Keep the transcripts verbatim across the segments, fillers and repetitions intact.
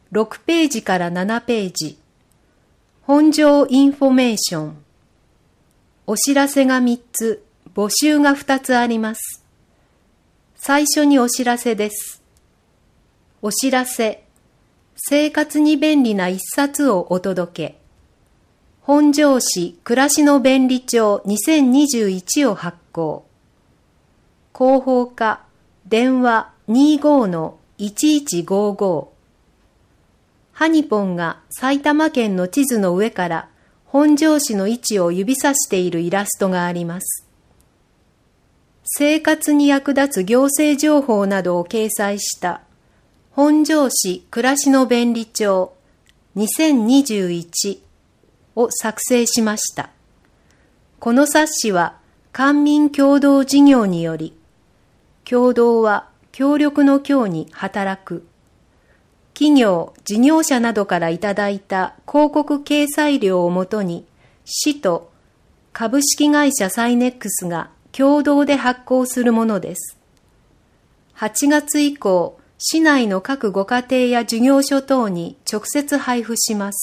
ろくページからななページ。本条インフォメーション。お知らせがみっつ、募集がふたつあります。最初にお知らせです。お知らせ。生活に便利な一冊をお届け。本庄市暮らしの便利帳にせんにじゅういちを発行。広報課、電話 にじゅうごのいちいちごご。ハニポンが埼玉県の地図の上から本庄市の位置を指さしているイラストがあります。生活に役立つ行政情報などを掲載した本庄市暮らしの便利帳にせんにじゅういちを作成しました。この冊子は官民共同事業により、共同は協力の協に働く。企業、事業者などからいただいた広告掲載料をもとに、市と株式会社サイネックスが共同で発行するものです。はちがつ以降、市内の各ご家庭や事業所等に直接配布します。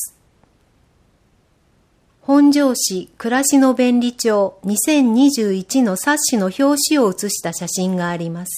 本庄市暮らしの便利帳にせんにじゅういちの冊子の表紙を写した写真があります。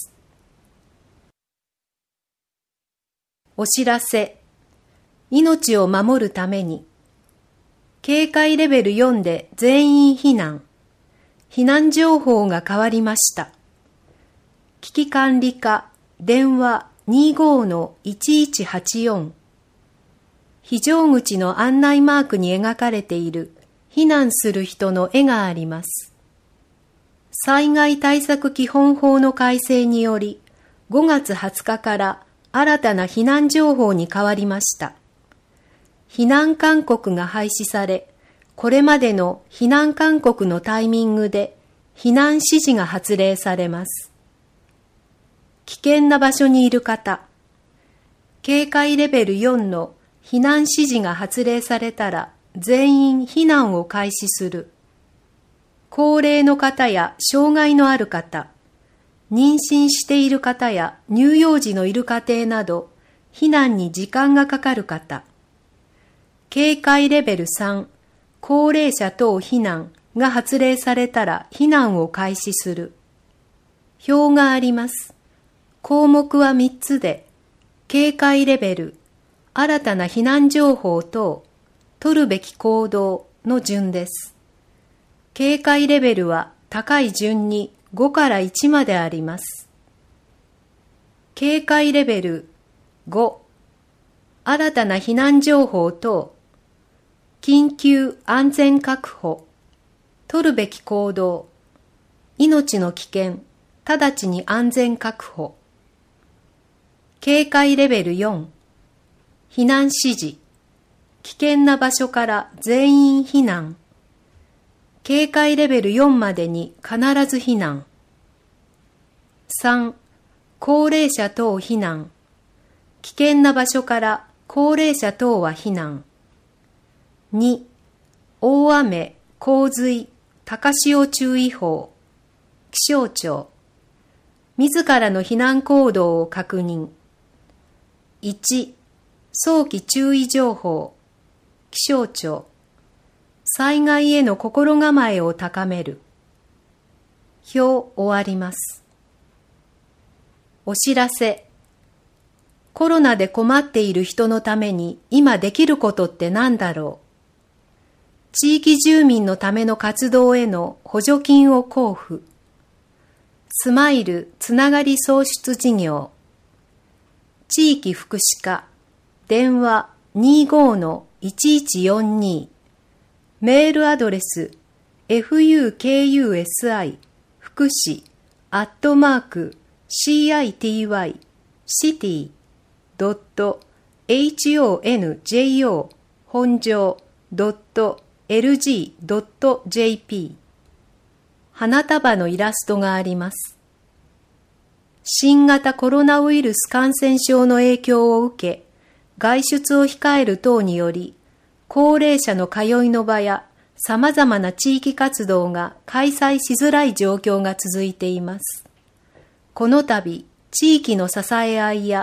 お知らせ。命を守るために。警戒レベルよんで全員避難。避難情報が変わりました。危機管理課、電話 にじゅうごのいちいちはちよん。非常口の案内マークに描かれている避難する人の絵があります。災害対策基本法の改正により、ごがつはつかから新たな避難情報に変わりました。避難勧告が廃止され、これまでの避難勧告のタイミングで避難指示が発令されます。危険な場所にいる方、警戒レベルよんの避難指示が発令されたら全員避難を開始する。高齢の方や障害のある方、妊娠している方や乳幼児のいる家庭など避難に時間がかかる方、警戒レベルさん、高齢者等避難が発令されたら避難を開始する。表があります。項目はみっつで、警戒レベル、新たな避難情報等、取るべき行動の順です。警戒レベルは高い順にごからいちまであります。警戒レベルご、新たな避難情報等、緊急安全確保、取るべき行動、命の危険、直ちに安全確保。警戒レベルよん、避難指示、危険な場所から全員避難。警戒レベルよんまでに必ず避難。さん、高齢者等避難。危険な場所から高齢者等は避難。に、大雨、洪水、高潮注意報。気象庁。自らの避難行動を確認。いち、早期注意情報。気象庁。災害への心構えを高める。表終わります。お知らせ。コロナで困っている人のために今できることって何だろう。地域住民のための活動への補助金を交付。スマイルつながり創出事業。地域福祉課。電話 にじゅうごのいちいちよんに。メールアドレス フユーケーユーエスアイ 福祉アットマーク シーアイティーワイ シティドット エイチオーエヌジェイオー 本庄ドット エルジー ドット ジェーピー 花束のイラストがあります。新型コロナウイルス感染症の影響を受け、外出を控える等により、高齢者の通いの場や様々な地域活動が開催しづらい状況が続いています。この度、地域の支え合いや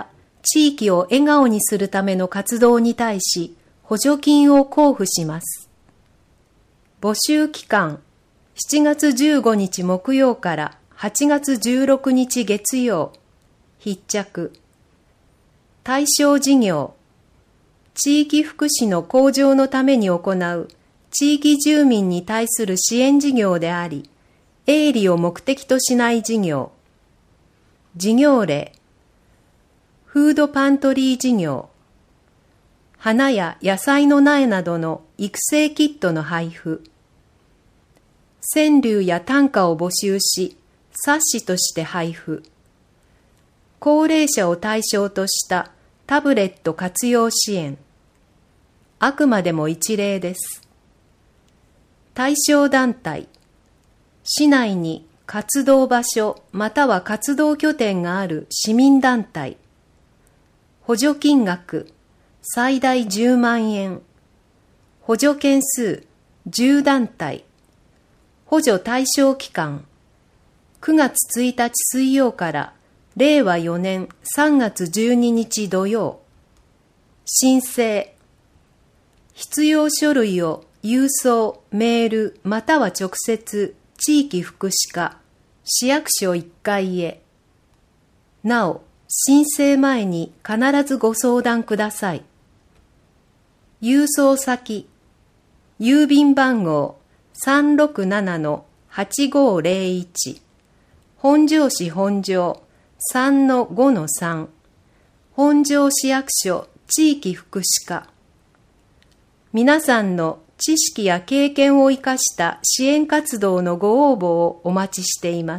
地域を笑顔にするための活動に対し補助金を交付します。募集期間、しちがつじゅうごにち木曜からはちがつじゅうろくにち月曜。必着。対象事業、地域福祉の向上のために行う地域住民に対する支援事業であり、営利を目的としない事業。事業例、フードパントリー事業、花や野菜の苗などの育成キットの配布、川柳や短歌を募集し、冊子として配布、高齢者を対象としたタブレット活用支援。あくまでも一例です。対象団体、市内に活動場所または活動拠点がある市民団体。補助金額、最大じゅうまんえん。補助件数、じゅう団体。補助対象期間、くがつついたち水曜かられいわよねんさんがつじゅうににち土曜。申請。必要書類を郵送、メールまたは直接地域福祉課、市役所いっかいへ。なお、申請前に必ずご相談ください。郵送先、郵便番号 さんろくななのはちごぜろいち、本庄市本庄 さんのごのさん、本庄市役所地域福祉課。皆さんの知識や経験を生かした支援活動のご応募をお待ちしています。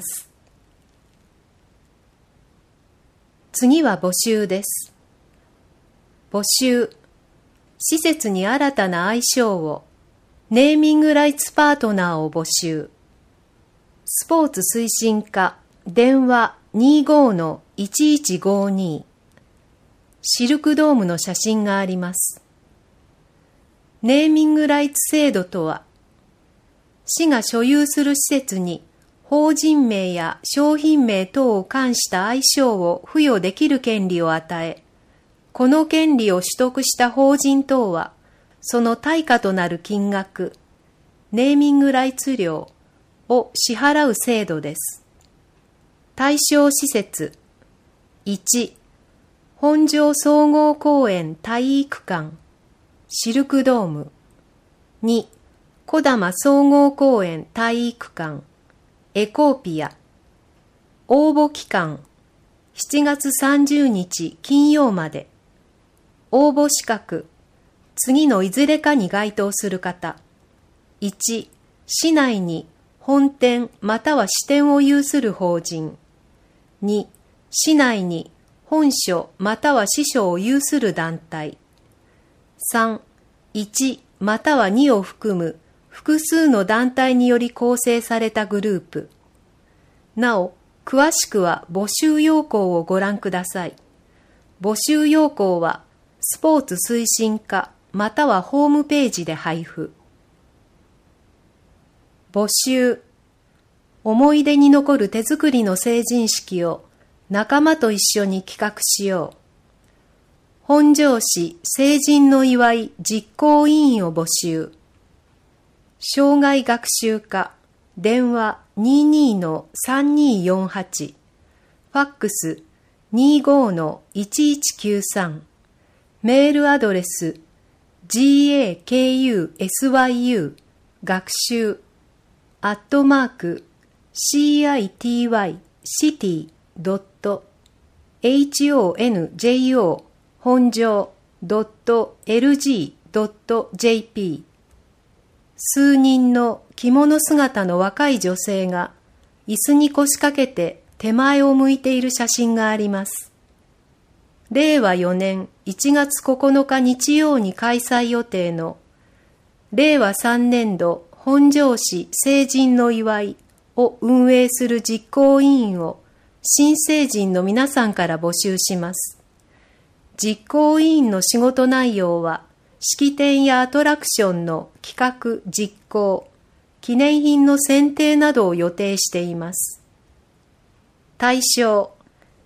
次は募集です。募集。施設に新たな愛称を、ネーミングライツパートナーを募集。スポーツ推進課、電話 にじゅうごのいちいちごに。シルクドームの写真があります。ネーミングライツ制度とは、市が所有する施設に法人名や商品名等を冠した愛称を付与できる権利を与え、この権利を取得した法人等は、その対価となる金額、ネーミングライツ料を支払う制度です。対象施設、いち、本庄総合公園体育館、シルクドーム。に、小玉総合公園体育館、エコーピア。応募期間、しちがつさんじゅうにち金曜まで。応募資格、次のいずれかに該当する方。いち、市内に本店または支店を有する法人。に、市内に本所または支所を有する団体。さん、いちまたはにを含む複数の団体により構成されたグループ。なお、詳しくは募集要項をご覧ください。募集要項はスポーツ推進課またはホームページで配布。募集。思い出に残る手作りの成人式を仲間と一緒に企画しよう。本庄市成人の祝い実行委員を募集。障害学習課、電話 にじゅうにのさんにーよんはち、ファックス にじゅうごのいちいちきゅうさん、メールアドレス ガク 学習アットマーク シーアイティーワイ シティ ドット エイチオーエヌジェイオー 本庄 ドット エルジー ドット ジェーピー。 数人の着物姿の若い女性が椅子に腰掛けて手前を向いている写真があります。れいわよねんいちがつここのか日曜に開催予定のれいわさんねんど本庄市成人の祝いを運営する実行委員を新成人の皆さんから募集します。実行委員の仕事内容は、式典やアトラクションの企画・実行、記念品の選定などを予定しています。対象、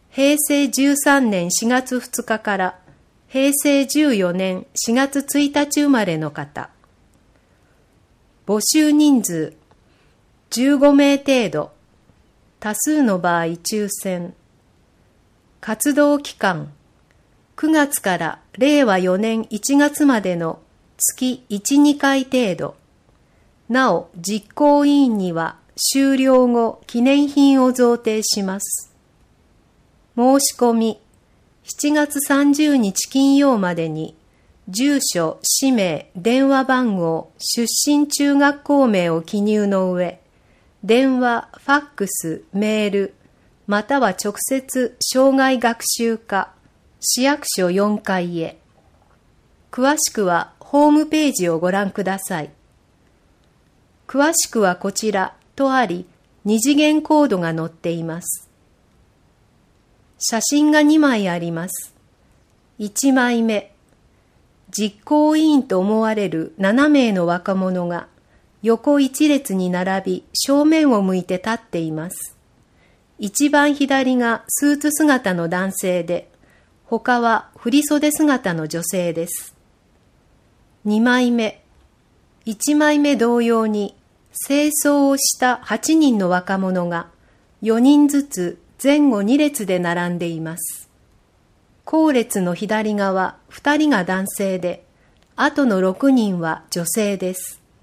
へいせいじゅうさんねんしがつふつかからへいせいじゅうよねんしがつついたち生まれの方。募集人数じゅうごめい程度。多数の場合抽選。活動期間くがつかられいわよねんいちがつまでの月いち、にかい程度。なお、実行委員には終了後記念品を贈呈します。申し込みしちがつさんじゅうにち金曜までに住所、氏名、電話番号、出身中学校名を記入の上、電話、ファックス、メール、または直接生涯学習課、市役所よんかいへ。詳しくはホームページをご覧ください。詳しくはこちらとあり、二次元コードが載っています。写真がにまいあります。いちまいめ。実行委員と思われるななめいの若者が横一列に並び正面を向いて立っています。一番左がスーツ姿の男性で、他は振袖姿の女性です。にまいめ。いちまいめ同様に正装をしたはちにんの若者がよにんずつ前後に列で並んでいます。後列の左側ふたりが男性で、あとのろくにんは女性です。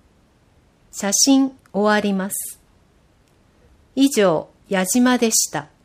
写真終わります。以上、矢島でした。